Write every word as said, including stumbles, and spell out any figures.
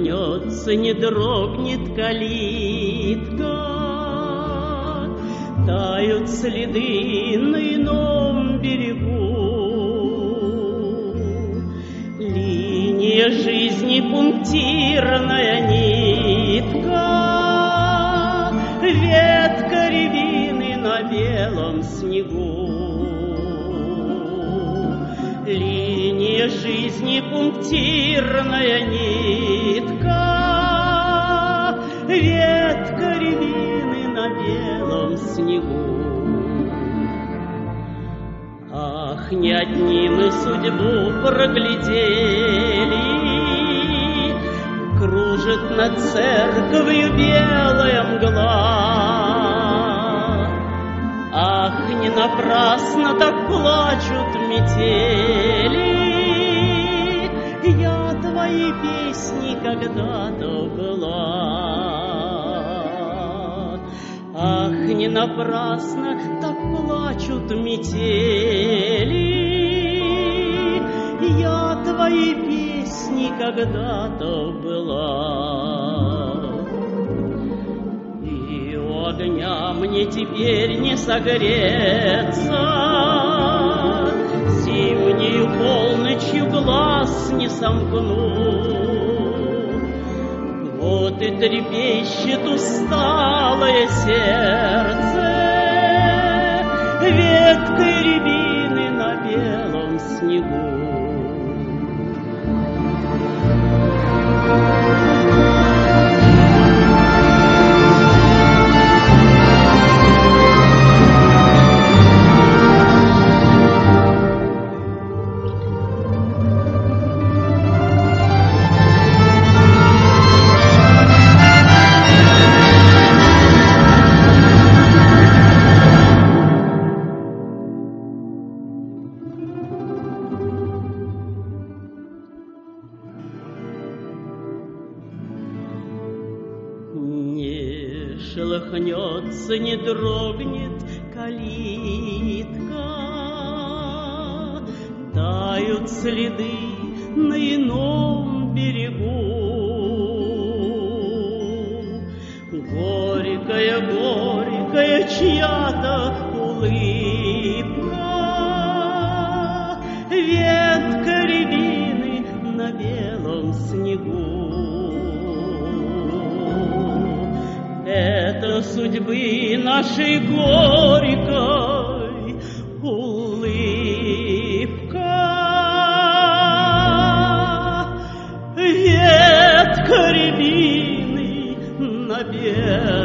шелохнется, не дрогнет калитка, тают следы на ином берегу. Линия жизни пунктирная нитка, ветка рябины на белом снегу. Линия жизни пунктирная нитка, ветка рябины на белом снегу. Ах, не одни мы судьбу проглядели, кружит над церковью белая мгла. Ах, не напрасно так плачут метели, я твоей песни когда-то была. Ах, не напрасно так плачут метели, я твоей песни когда-то была. И у огня мне теперь не согреться, зимнею полночью глаз не сомкну. Вот и трепещет усталое сердце веткой рябины на белом снегу. Шелохнется, не дрогнет калитка, тают следы на ином берегу. Горькая, горькая чья-то улыбка, ветка рябины на белом снегу. Это судьбы нашей горькой улыбка, ветка рябины на белом